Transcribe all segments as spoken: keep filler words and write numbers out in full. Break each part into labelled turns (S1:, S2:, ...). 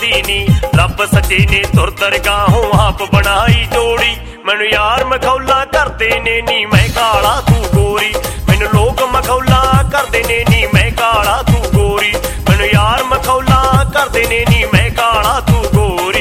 S1: करदी नी रब सच्चे ने तुर दरगाहों आप बनाई जोड़ी मैनू यार मखौला करदे ने नी मैं काला तू गोरी मैनू लोग मखौला करदे ने नी मैं काला तू गोरी मैनू यार मखौला करदे ने नी मैं काला तू गोरी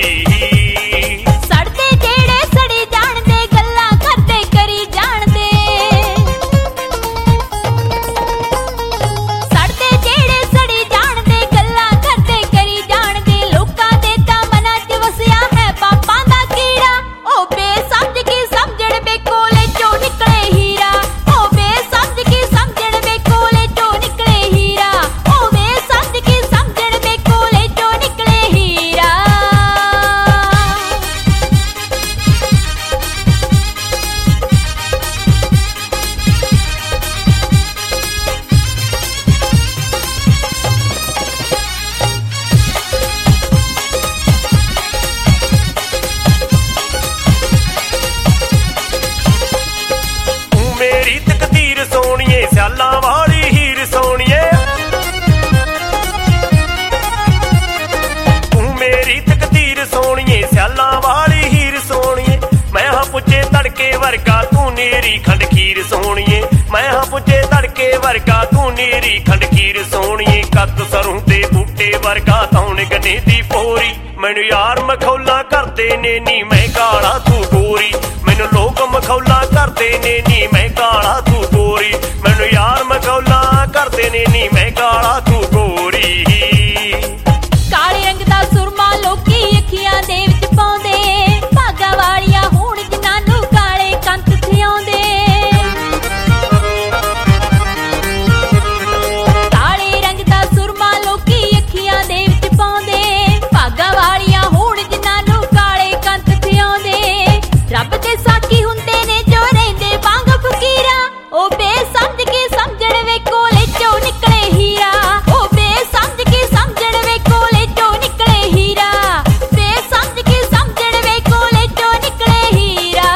S1: स्यालां वाली हीर सोनिए तू मेरी तकदीर सोनिए स्यालां वाली हीर सोनिए मैं हाँ पुजे तड़के वर्गा तू नीरी खंडखीर सोनिए मैं हाँ पुजे तड़के वर्गा तू नीरी खंडखीर सोनिए कद सरूं ते बूटे वर्गा तौण गने दी पोरी मैनू यार मखौला करदे ने नी मैं काला तू गोरी मैनू लोग मखौला करदे ने नी मैं काला तू गोरी मैनू यार मखौला करदे ने नी मैं काला तू गोरी
S2: काले रंग दा सुरमा लोकी अखियां दे विच पाउंदे भागा वालियां होण जिन्हां नूं काले कंत थिआउंदे काले रंग दा सुरमा लोकी अखियां दे विच पाउंदे भागा वालियां होण जिन्हां नूं काले कंत थिआउंदे रब दे साकी हुंदे ने जो रहिंदे वांग फकीरा ओ बेसमझ के समझण वे कोले चों निकले हीरा ओ बेसमझ के समझण वे कोले चों निकले हीरा बेसमझ के समझण वे कोले चों निकले हीरा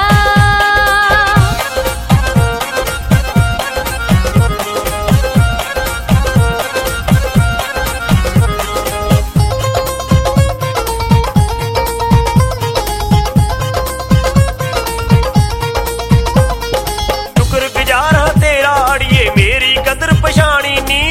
S1: शुक्रगुजार तेरा अड़िए मेरी कदर पछाणी नी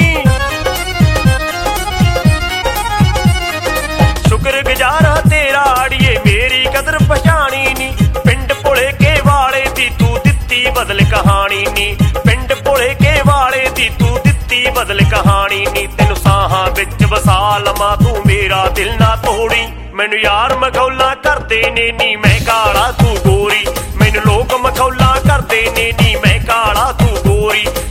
S1: शुक्रगुजार तेरा अड़िए मेरी कदर पछाणी नी पिंड भुले के वाले दी तू दित्ती बदल कहानी नी पिंड भुले के वाले दी तू दित्ती बदल कहानी नी तेनू साहां विच वसा लवां तू मेरा दिल ना तोड़ी मैनू यार मखौला करदे ने नी मैं काला तू गोरी मैनू लोग मखौला करदे ने नी मैं काला तू गोरी